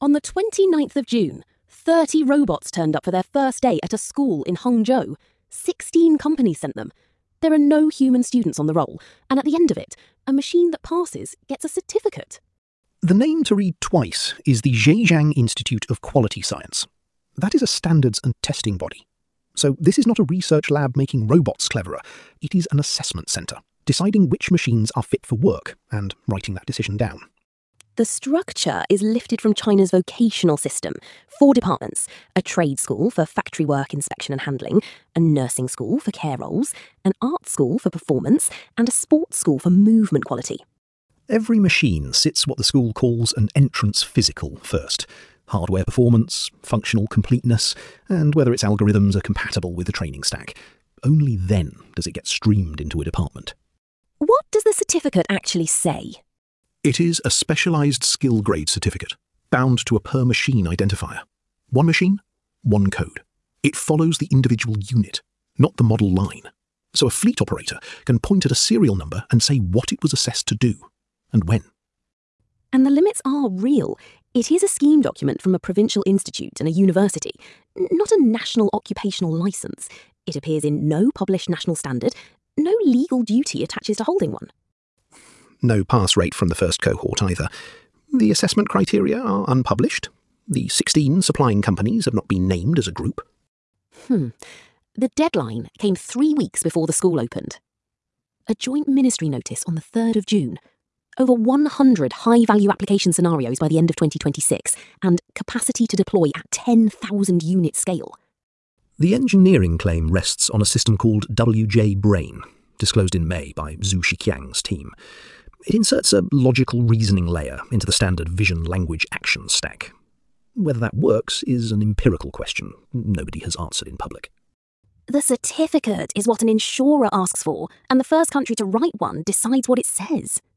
On the 29th of June, 30 robots turned up for their first day at a school in Hangzhou. 16 companies sent them. There are no human students on the roll, and at the end of it, a machine that passes gets a certificate. The name to read twice is the Zhejiang Institute of Quality Science. That is a standards and testing body. So this is not a research lab making robots cleverer. It is an assessment centre, deciding which machines are fit for work and writing that decision down. The structure is lifted from China's vocational system. 4 departments: a trade school for factory work inspection and handling, a nursing school for care roles, an art school for performance, and a sports school for movement quality. Every machine sits what the school calls an entrance physical first. Hardware performance, functional completeness, and whether its algorithms are compatible with the training stack. Only then does it get streamed into a department. What does the certificate actually say? It is a specialised skill grade certificate, bound to a per-machine identifier. One machine, one code. It follows the individual unit, not the model line. So a fleet operator can point at a serial number and say what it was assessed to do, and when. And the limits are real. It is a scheme document from a provincial institute and a university, not a national occupational licence. It appears in no published national standard. No legal duty attaches to holding one. No pass rate from the first cohort either. The assessment criteria are unpublished. The 16 supplying companies have not been named as a group. The deadline came 3 weeks before the school opened. A joint ministry notice on the 3rd of June. Over 100 high-value application scenarios by the end of 2026, and capacity to deploy at 10,000 unit scale. The engineering claim rests on a system called WJ Brain, disclosed in May by Zhu Shiqiang's team. It inserts a logical reasoning layer into the standard vision language action stack. Whether that works is an empirical question nobody has answered in public. The certificate is what an insurer asks for, and the first country to write one decides what it says.